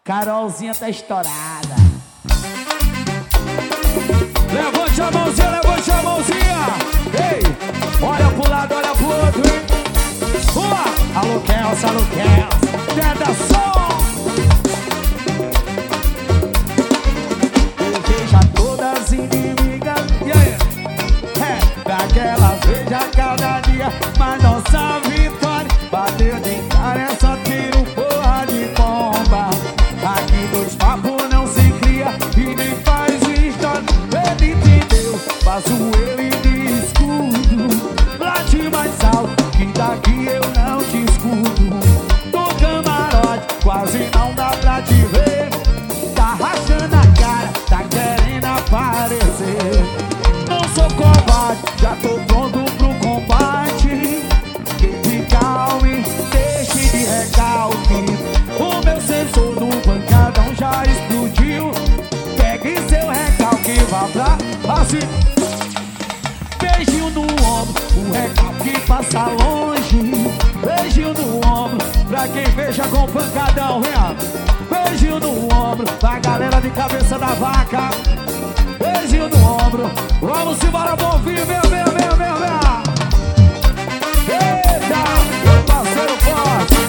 Carolzinha tá estourada. Levante a mãozinha, levante a mãozinha. Ei, olha pro lado, olha pro outro, hein. Alô, Kelsa, alô, Kelsa. Deda som. Veja todas as inimigas. E aí? Daquelas veja cada dia. Mas nossa vitória bateu de cara, é só tiro, porra de bomba. Aqui dois papos não se cria e nem faz história. Ele entendeu, faço ele de escudo. Late mais alto, que daqui eu não te escuto. Do camarote, quase não dá pra te ver. Tá rachando a cara, tá querendo aparecer. Não sou covarde, já tô pronto pro combate. Fique calme, deixe de recalque. O meu sensor do pancadão já explodiu. Pegue seu recalque e vá pra assim. Beijinho no ombro, o recalque passa longe. Beijinho no ombro, pra quem veja com pancadão, vem. Beijinho no ombro, pra galera de cabeça da vaca. Beijinho no ombro, vamos embora, bom filho, vem. Eita, meu parceiro forte.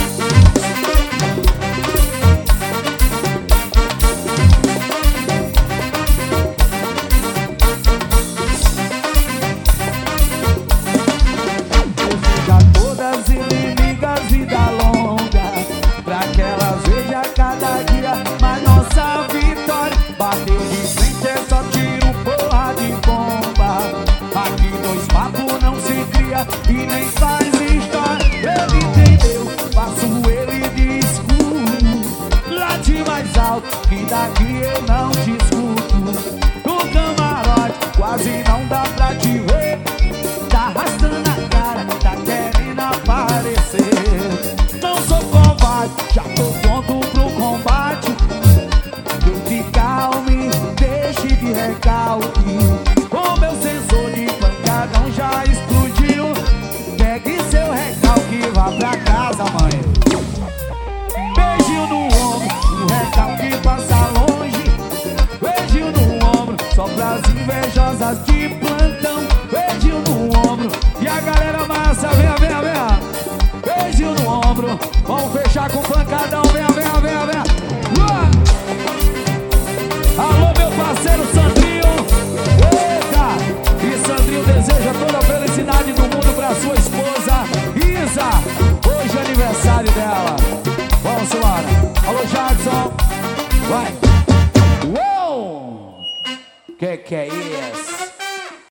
Deseja todas inimigas vida longa, pra que elas vejam cada dia. Mas nossa vitória bateu de frente, é só tiro, porra de bomba. Aqui dois papos não se cria e nem faz história. Ele entendeu, faço ele de escuro. Late mais alto, que daqui eu não te escuto. No camarote, quase não dá pra te ver. Tá arrastando a cara, tá querendo aparecer. Não sou covarde, já tô pronto pro combate. Fique calme, deixe de recalque. O meu sensor de pancadão já explodiu. Pegue seu recalque e vá pra casa, mãe. Beijinho no ombro, o recalque passa longe. Beijinho no ombro, só pras invejosas de plantão. Beijinho no ombro, e a galera massa, vem. Beijinho no ombro, vamos fechar com pancadão, vem. Alô, meu parceiro Sandrinho. Eita! E Sandrinho deseja toda a felicidade do mundo pra sua esposa Isa. Hoje é aniversário dela. Vamos embora. Alô, Jackson. Vai. Uou! Que é isso?